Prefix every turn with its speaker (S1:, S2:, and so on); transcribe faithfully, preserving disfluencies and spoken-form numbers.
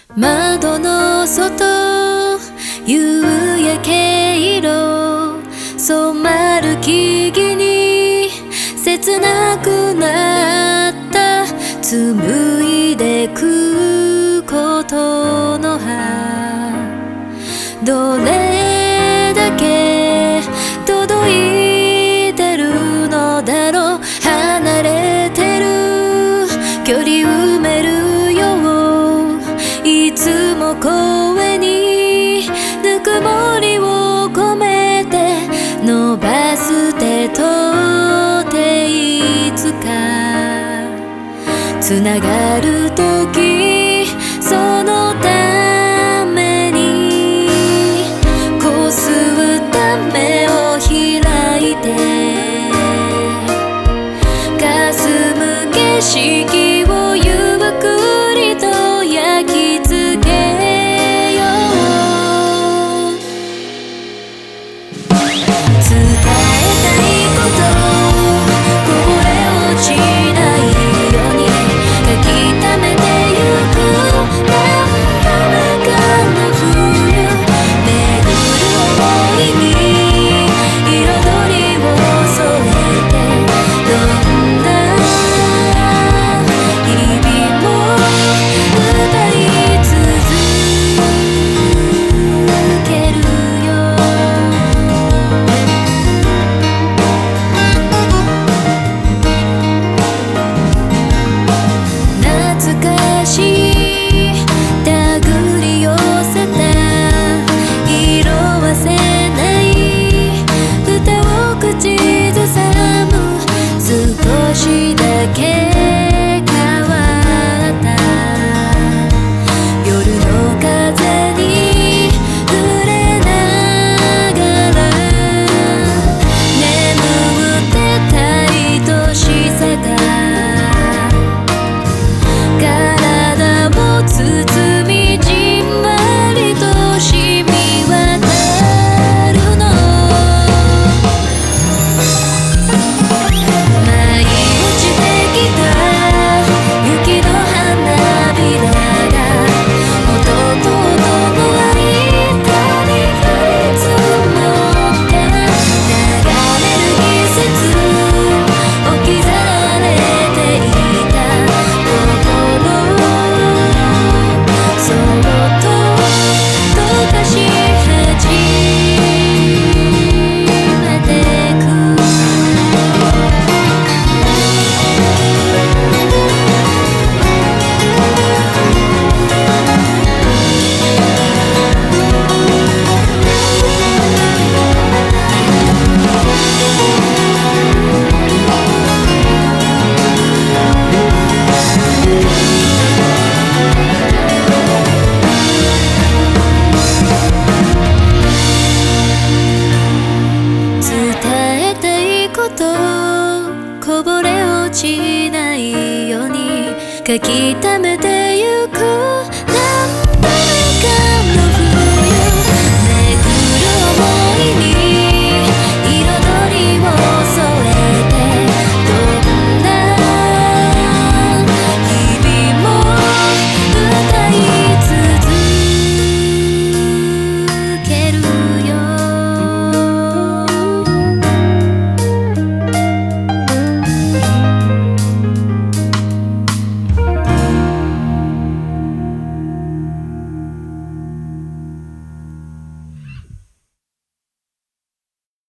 S1: 窓の外、夕焼け色染まる木々に切なくなった紡いでくことの葉、どれだけ届いてるのだろう。離れてる距離埋めるよ、いつも声にぬくもりを込めて伸ばす手と手、いつかつながる時、そのためにこすった目を開いて霞む景色をゆっくりと焼き付けよう。伝えたいことこぼれ落ちないように書き溜めてゆく。真っ中の冬巡る想いに彩りを添えて、どんな日々も歌い続けるよ。懐かしい手繰り寄せた色褪せない歌を口ずさむ、少しだけ変わった夜の風に触れながら、眠ってた愛しさが体を包み、じんわりと染み渡るの。舞い落ちてきた雪の花びらが音と音の間に降り積もって、流れる季節置き去られていた心、そっと溶かし始めてく。伝えたいことこぼれ落ちないように書き溜め